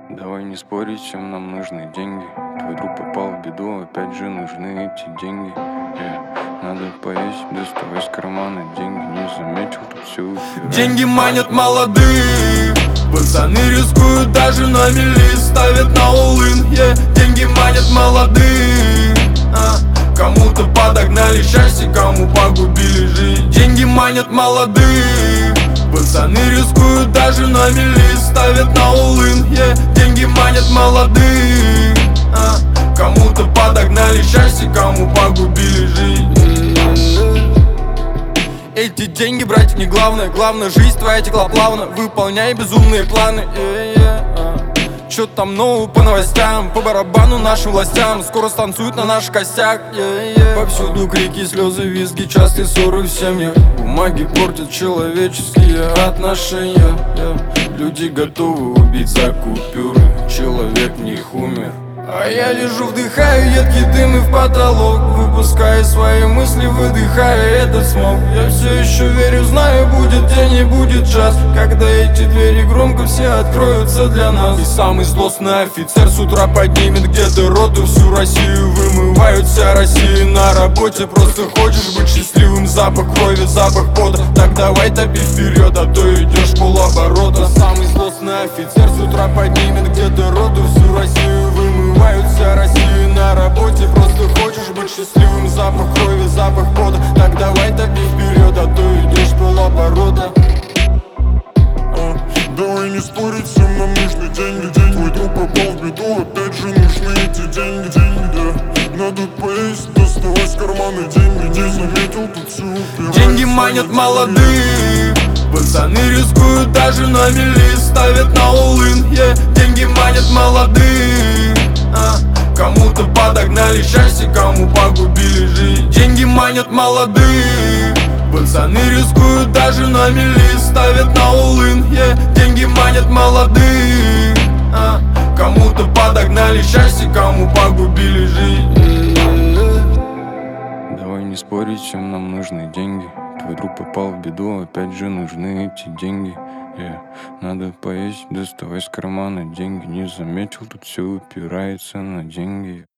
Давай не спорить, всем нам нужны деньги. Твой друг попал в беду, опять же нужны эти деньги. Надо поесть, доставай из кармана деньги. Не заметил, тут все упирается. Деньги манят молодых, пацаны рискуют даже на мели, ставят на all-in, Деньги манят молодых, кому-то подогнали счастье, кому погубили жизнь. Деньги манят молодых, пацаны рискуют даже на мели, ставят на all-in, Деньги манят молодых, кому-то подогнали счастье, кому погубили жизнь. Эти деньги, братья, не главное. Главное, жизнь твоя текла плавно. Выполняй безумные планы. Чё там нового по новостям? По барабану нашим властям. Скоро станцуют на наших костях. Повсюду крики, слезы, визги, частые ссоры в семьях. Бумаги портят человеческие отношения. Люди готовы убить за купюры. Человек в них умер. А я лежу, вдыхаю едкий дым и в потолок, выпуская свои мысли, выдыхая этот смог. Я все еще верю, знаю, будет день и будет час, когда эти двери громко все откроются для нас. И самый злостный офицер с утра поднимет где-то роту. Всю Россию вымывают, вся Россия на работе. Просто хочешь быть счастливым, запах крови, запах пота. Так давай топи вперед, а то идешь полоборота. Самый злостный офицер с утра поднимет где-то роту. Всю Россию вымывают, вся Россия на работе. Просто хочешь быть счастливым, запах крови, запах пота. Так давай топи вперед, а то идешь полоборота. Давай не спорить, всем нам нужны деньги. Твой друг попал в беду, опять же нужны эти деньги. Надо поесть, доставай с кармана деньги. Не заметил, тут все упирается. Деньги манят молодых, пацаны рискуют даже на мели, ставят на all-in, Деньги манят молодых, кому-то подогнали счастье, кому погубили жизнь. Деньги манят молодых, пацаны рискуют даже на мели, ставят на all-in, Деньги манят молодых, кому-то подогнали счастье, кому погубили жизнь. Давай не спорить, всем нам нужны деньги. Твой друг попал в беду, опять же нужны эти деньги. Надо поесть, доставай из кармана деньги. Не заметил, тут все упирается на деньги.